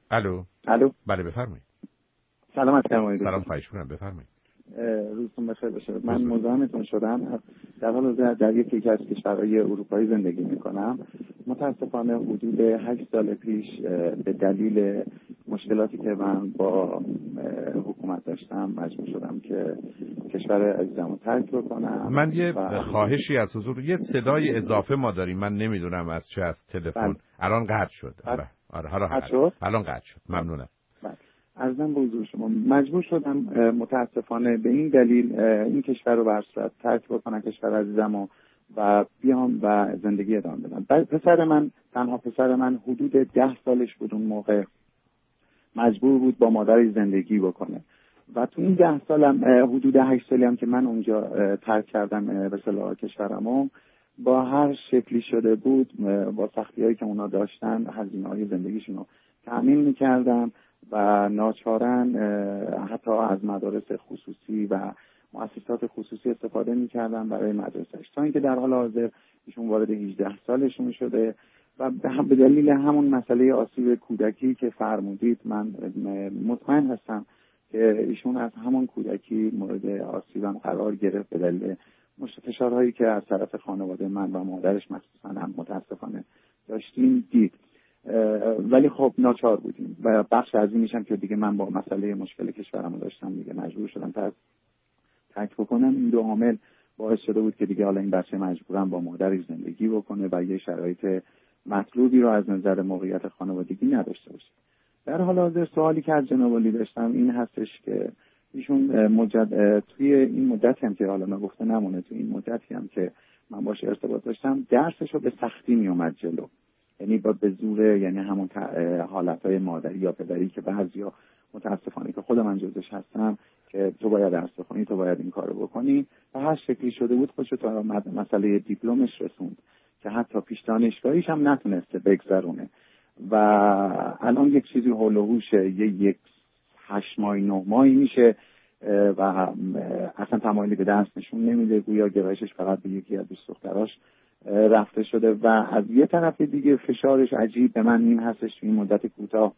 الو. الو. بله بفرمایید. سلام علیکم. سلام، خواهش می‌کنم بفرمایید. روزتون بخیر باشه. من مزاحمتون شدم. در حال حاضر در یکی از کشورهای اروپایی زندگی میکنم. متاسفانه حدود 8 سال پیش به دلیل مشکلاتی که من با حکومت داشتم مجبور شدم که کشور عزیزم رو ترک بکنم. من یه خواهشی از حضور، یه صدای اضافه ما داریم، من نمیدونم از چه، از تلفن. الان قطع شد. آره الان قطع شد. ممنونم. عرضم به حضور شما مجبور شدم متاسفانه به این دلیل این کشور رو بر صورت ترک بکنم، کشور عزیزم و بیام و زندگی ادامه بدم. پسر من، تنها پسر من، حدود 10 سالش بود اون موقع، مجبور بود با مادرش زندگی بکنه و تو این 10 سالم، حدود 8 سالی هم که من اونجا ترک کردم به اصطلاح کشورمو، با هر شکلی شده بود با سختی‌هایی که اونا داشتن هزینه‌های زندگیشون رو تأمین می‌کردم و ناچارن حتی از مدارس خصوصی و مؤسسات خصوصی استفاده می‌کردم برای مدرسه‌اش، تا اینکه در حال حاضر ایشون وارد 18 سالشون شده و به دلیل همون مسئله آسیب کودکی که فرمودید من مطمئن هستم که ایشون از همون کودکی مورد آسیبم قرار گرفت به دلیل فشارهایی که از طرف خانواده من و مادرش مخصوصا هم متاسفانه داشتیم دید. ولی خب ناچار بودیم و بخش عظیمیش هم که دیگه من با مسئله مشکل کشورم داشتم دیگه مجبور شدم ترک بکنم. این دو عامل باعث شده بود که دیگه حالا این بچه مجبورم با مادرش زندگی بکنه و یه شرایط مطلوبی رو از نظر موقعیت خانوادگی نداشته باشه. در حال حاضر سوالی که از جناب عالی داشتم این هستش که ایشون توی این مدتی هم که حالا نگفته نمونه، توی این مدتی هم که من باش ارتباط داشتم درسش رو به سختی می اومد جلو، یعنی با به زور، یعنی همون حالتهای مادری یا پدری که بعضیا متاسفانه که خود من جزش هستم که تو باید درس بخونی، تو باید این کارو بکنی و هر شکلی شده بود خودشو تا مسئله دیپلمش رسوند که حتی پیش دانشگاهیش هم نتونسته بگذرونه و الان یک چیزی هول و هوشه یک 8 ماه 9 ماهی میشه و اصلا تمایلی به درس نشون نمیده، گویا گرایشش فقط به یکی از دوست دختراش رفته شده و از یه طرف دیگه فشارش عجیب به من این هستش این مدت کوتاه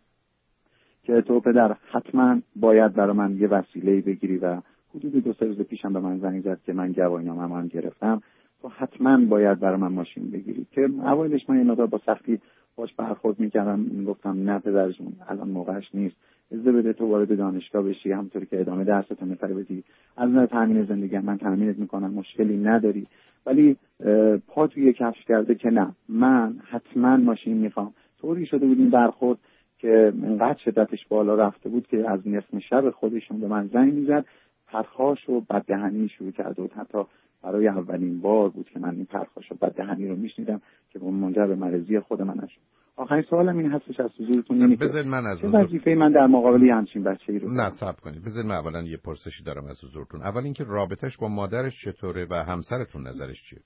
که تو پدر حتما باید برای من یه وسیله‌ای بگیری و حدود 2-3 روز پیشم به من زنگ زد که من گواهینامه‌ام هم گرفتم، تو حتما باید برای من ماشین بگیری. که اولش من این مقدار با سختی باش برخورد می‌کردم، گفتم نه پدر جون الان موقعش نیست، اجازه بده تو وارد دانشگاه بشی، همونطوری که ادامه درستو می‌خوای بدی، از نظر تامین زندگی من تامینت می‌کنم، مشکلی نداری. ولی پا توی کفش کرده که نه من حتما ماشین می‌خوام. طوری شده بود این برخورد که انقدر شدتش بالا رفته بود که از نصف شب خودشون به من زنگ می‌زد، پرخاش و بددهنی شروع کرده بود. حتی برای اولین بار بود که من این پرخاش و بددهنی رو میشنیدم که منجر به مرضی خود من شد. آخرین سوالم این هستش از حضورتون، اینه بذارید من از چه وظیفه‌ای من در مقابل همچین بچه‌ای رو نه صبر کنید. بذارید من اولا یه پرسشی دارم از حضورتون. اول اینکه رابطش با مادرش چطوره و همسرتون نظرش چیه؟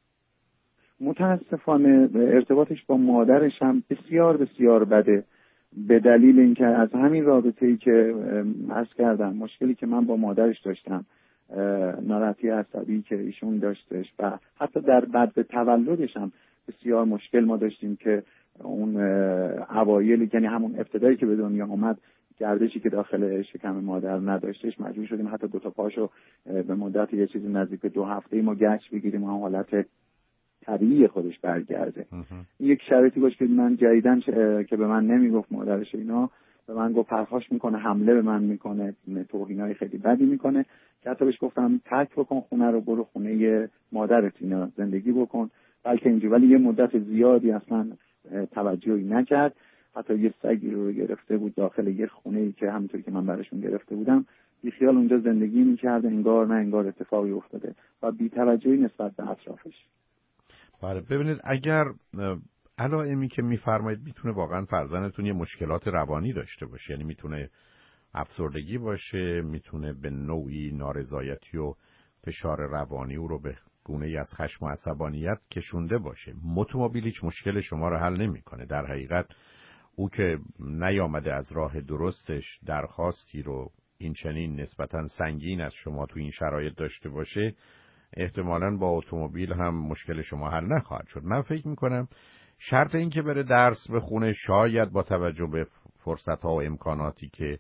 متاسفانه ارتباطش با مادرش هم بسیار بسیار بده، به دلیل اینکه از همین رابطه‌ای که عرض کردم، مشکلی که من با مادرش داشتم، ناراحتی عصبی که ایشون داشتش و حتی در بعد به تولدش هم بسیار مشکل ما داشتیم که اون اوایل، یعنی همون ابتدایی که به دنیا اومد، گردشی که داخل شکم مادر نداشتش، مجبور شدیم حتی 2 تا پاشو به مدت یه چیزی نزدیک به 2 هفته ما گچ بگیریم و حالت طبیعی خودش برگرده. یک شرایطی باشه که من جدیدن که به من نمیگفت مادرش، اینا به من گفت پرخاش میکنه، حمله به من میکنه، توهینای خیلی بدی میکنه که حتی بهش گفتم ترک بکن خونه رو، برو خونه مادرت اینا زندگی بکن، بلکه اینجوری. ولی یه مدت زیادی اصلا توجهی نکرد. حتی یه سگی رو گرفته بود داخل یه خونه‌ای که همونطوری که من براشون گرفته بودم، بی خیال اونجا زندگی میکرد، انگار نه انگار اتفاقی افتاده و بی توجهی نسبت به اطرافش. بله ببینید، اگر علائمی که میفرمایید میتونه واقعا فرزندتون یه مشکلات روانی داشته باشه، یعنی میتونه افسردگی باشه، میتونه به نوعی نارضایتی و فشار روانی او رو به گونه‌ای از خشم و عصبانیت کشونده باشه. اتومبیل هیچ مشکل شما رو حل نمیکنه. در حقیقت او که نیامده از راه درستش درخواستی رو این چنین نسبتاً سنگین از شما تو این شرایط داشته باشه، احتمالاً با اتومبیل هم مشکل شما حل نخواهد شد. من فکر میکنم شرط این که بره درس بخونه، شاید با توجه به فرصت‌ها و امکاناتی که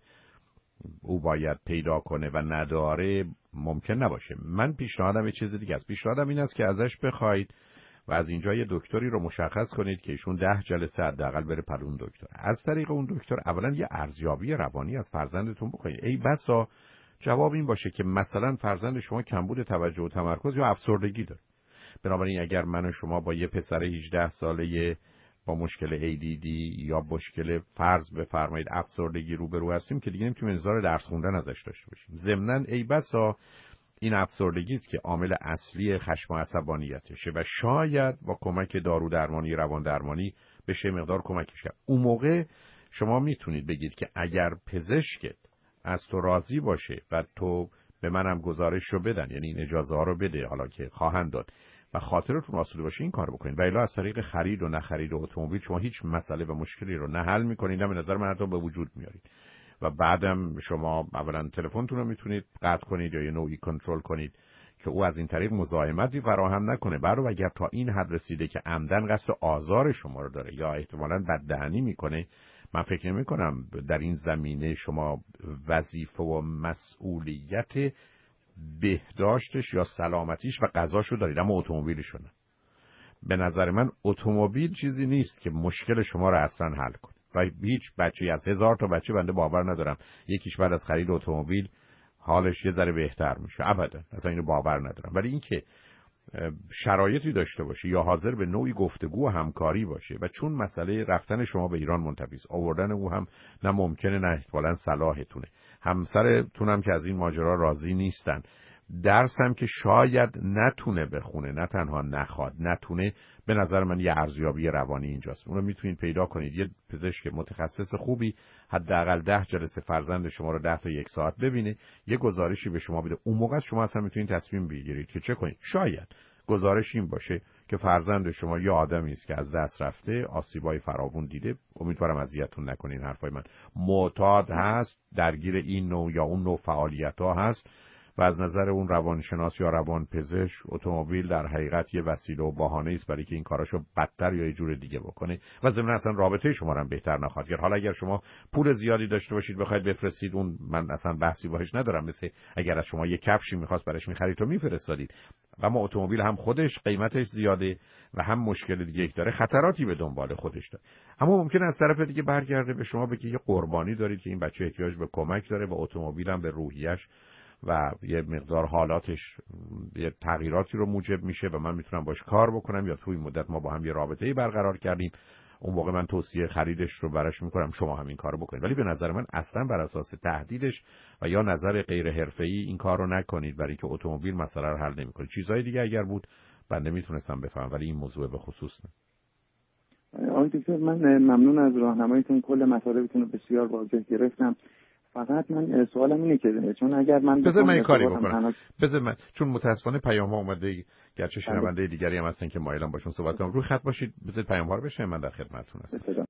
او باید پیدا کنه و نداره ممکن نباشه. من پیشنهادم یه چیز دیگه است. پیشنهادم این است که ازش بخواید و از اینجا یه دکتری رو مشخص کنید که ایشون 10 جلسه حداقل بره پلون دکتر. از طریق اون دکتر اولا یه ارزیابی روانی از فرزندتون بکنید. ای بسا جواب این باشه که مثلا فرزند شما کمبود توجه و تمرکز یا افسردگی داره. بنابراین اگر من و شما با یه پسر 18 ساله با مشکل ADD یا مشکل فرض بفرمایید افسردگی روبرو هستیم که دیگه نمیتونیم انتظار درس خوندن ازش داشته باشیم. ضمناً ای بسا این افسردگی است که عامل اصلی خشم و عصبانیتشه و شاید با کمک دارو درمانی روان درمانی بشه مقدار کمکش کرد. اون موقع شما میتونید بگید که اگر پزشکت از تو راضی باشه و تو به منم گزارش رو بدن، یعنی این اجازه ها رو بده حالا که خواهند داد و خاطرتون آسوده باشه این کار بکنید. و الا از طریق خرید و نخرید اتومبیل شما هیچ مسئله و مشکلی رو نه حل میکنید نه به نظر من حتی به وجود میارید. و بعدم شما اولا تلفنتون رو میتونید قطع کنید یا یه نوعی کنترل کنید که او از این طریق مزاحمتی فراهم نکنه. برای اگر تا این حد رسیده که عمدن قصد آزار شما رو داره یا احتمالاً بددهنی میکنه، من فکر نمی کنم در این زمینه شما وظیفه و مسئولیت بهداشتش یا سلامتیش و غذاشو دارید، اما اتومبیلشو نه. به نظر من اتومبیل چیزی نیست که مشکل شما رو اصلا حل کنه و هیچ بچه‌ای از 1000 تا بچه بنده باور ندارم یکیش بعد از خرید اتومبیل حالش یه ذره بهتر میشه، ابدا اصلا اینو باور ندارم. ولی اینکه شرایطی داشته باشه یا حاضر به نوعی گفتگو و همکاری باشه و چون مسئله رفتن شما به ایران منتفی است، آوردن او هم نه ممکنه نه احتمالاً صلاحتونه، همسرتون هم که از این ماجرا راضی نیستن، درس هم که شاید نتونه بخونه، نه تنها نخواد نتونه، به نظر من یه ارزیابی روانی اینجاست. اون رو میتونید پیدا کنید. یه پزشک متخصص خوبی حداقل 10 جلسه فرزند شما رو 10 تا 1 ساعت ببینه، یه گزارشی به شما بده. اون موقع شما اصلا میتونید تصمیم بگیرید که چه کنید. شاید گزارش این باشه که فرزند شما یه آدمی است که از دست رفته، آسیبای فراوون دیده، امیدوارم اذیتتون نکنین حرفای من، معتاد هست، درگیر این نوع یا اون نوع فعالیت‌ها هست و از نظر اون روانشناس یا روانپزشک اتومبیل در حقیقت یه وسیله و بهانه است برای که این کاراشو بدتر یا یه جور دیگه بکنه و ضمن اصلا رابطه شما رو هم بهتر نخواهد کرد. حالا اگر شما پول زیادی داشته باشید بخواید بفرستید، اون من اصلا بحثی باهاش ندارم، مثل اگر از شما یه کفشی می‌خواست براش می‌خرید و می‌فرستادید. اما اتومبیل هم خودش قیمتش زیاده و هم مشکل دیگه داره، خطراتی به دنبال خودش داره. اما ممکنه از طرف دیگه برگرده به شما بگه یه قربانی دارید که این بچه احتیاج به کمک داره و اتومبیل هم به روحیه‌اش و یه مقدار حالاتش یه تغییراتی رو موجب میشه و من میتونم باش کار بکنم یا توی مدت ما با هم یه رابطه‌ای برقرار کردیم، اون موقع من توصیه خریدش رو براش میکنم شما همین کارو بکنید. ولی به نظر من اصلا بر اساس تهدیدش و یا نظر غیر حرفه‌ای این کارو نکنید، برای که اتومبیل مسئله رو حل نمیکنه. چیزای دیگه اگر بود بنده میتونستم بفهمم، ولی این موضوع به خصوص نه. آقای دکتر من ممنون از راهنماییتون، کل مطالبتون رو بسیار واضح گرفتم. فقط من سوالم اینه که چون اگر من بذار من کاری بکنم، بذار من چون متاسفانه پیام‌ها اومده، گرچه شنونده دیگری هم هستن که مایلم باشون صحبت کنم، روی خط باشید، بذار پیام‌ها رو بشه، من در خدمتتون هستم.